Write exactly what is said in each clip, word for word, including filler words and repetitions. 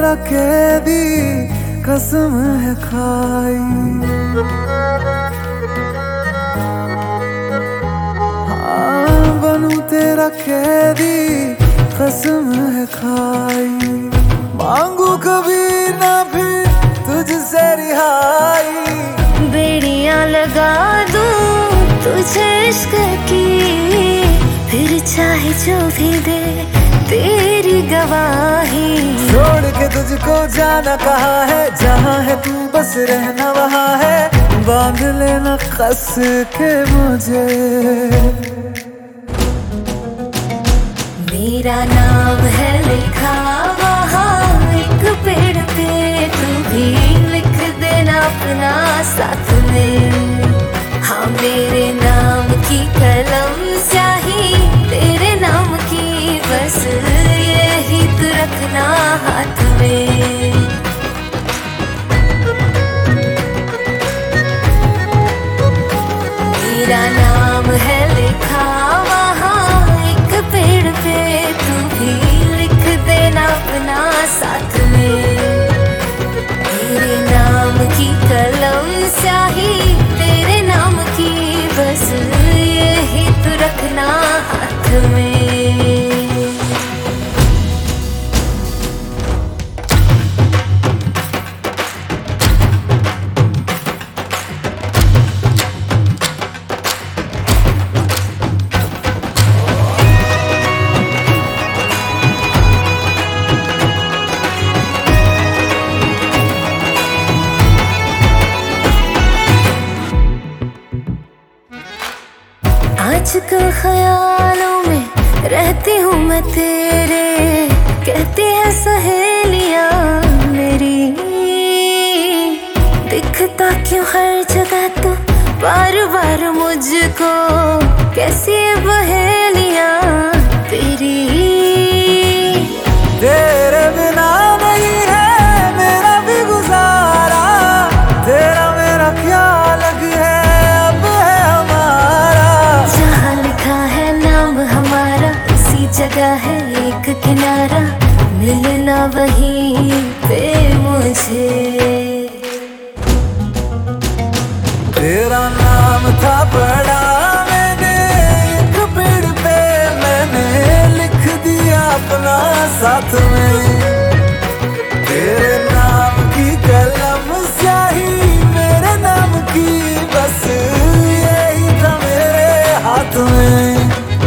तेरा कैदी कसम है खाई। हाँ बनूं तेरा कैदी कसम है खाई। मांगू कभी ना फिर तुझसे रिहाई। बेड़ियां लगा दूं तुझे इश्क की, फिर चाहे जो भी दे तेरी गवाही। छोड़ के तुझको जाना कहाँ है, जहाँ है तू बस रहना वहाँ है। बांध लेना कस के मुझे। मेरा नाम है लिखा वहाँ एक पेड़ पे, तू भी लिख देना अपना साथ में। हाँ मेरे नाम की कलम स्याही तेरे नाम की, बस यही तू रखना हाथ में। मेरा नाम है लिखा वहाँ एक पेड़ पे, तू भी लिख देना अपना साथ में। मेरे नाम की कलम स्याही तेरे नाम की, बस यही तू रखना हाथ में। आजकल ख्यालों में रहती हूँ मैं तेरे, कहती है सहेलियाँ मेरी। दिखता क्यों हर जगह तो बार बार मुझको, कैसी पहेलियाँ तेरी। तेरे बिना नहीं है मेरा भी गुजारा, तेरा मेरा क्या लग है अब है हमारा। जहाँ लिखा है नाम हमारा उसी जगह है एक किनारा, मिलना वहीं पे मुझे। तेरा नाम था पड़ा मैंने एक पेड़ पे, मैंने लिख दिया अपना साथ में। तेरे नाम की कलम स्याही मेरे नाम की, बस यही था मेरे हाथ में।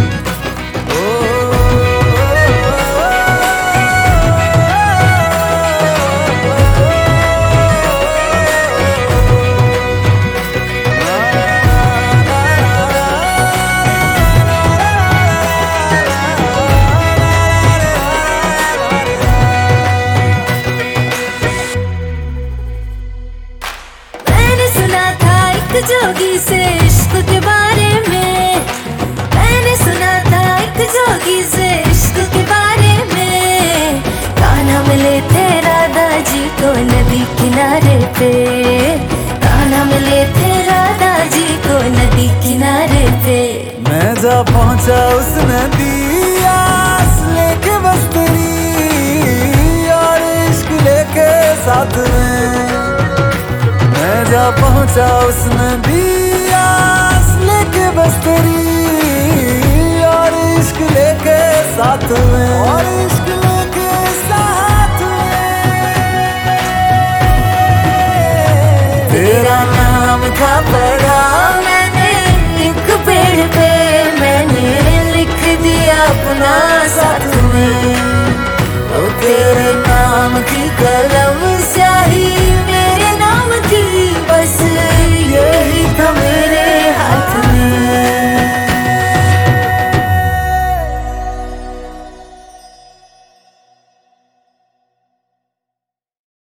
जोगी से इश्क के बारे में, मैंने सुना था एक जोगी से इश्क के बारे में। कान्हा मिले थे राधा जी को नदी किनारे पे, कान्हा मिले थे राधा जी को नदी किनारे पे। मैं जा पहुंचा उस नदी आस लेके बस तेरी, और इश्क लेके साथ में। मैं जा पहुंचा उस नदी आस लेके बस तेरी, और इश्क लेके साथ में, और इश्क लेके साथ में। तेरा नाम था पड़ा मैंने एक पेड़ पे, मैंने लिख दिया अपना साथ में। ओ तेरे नाम की कलम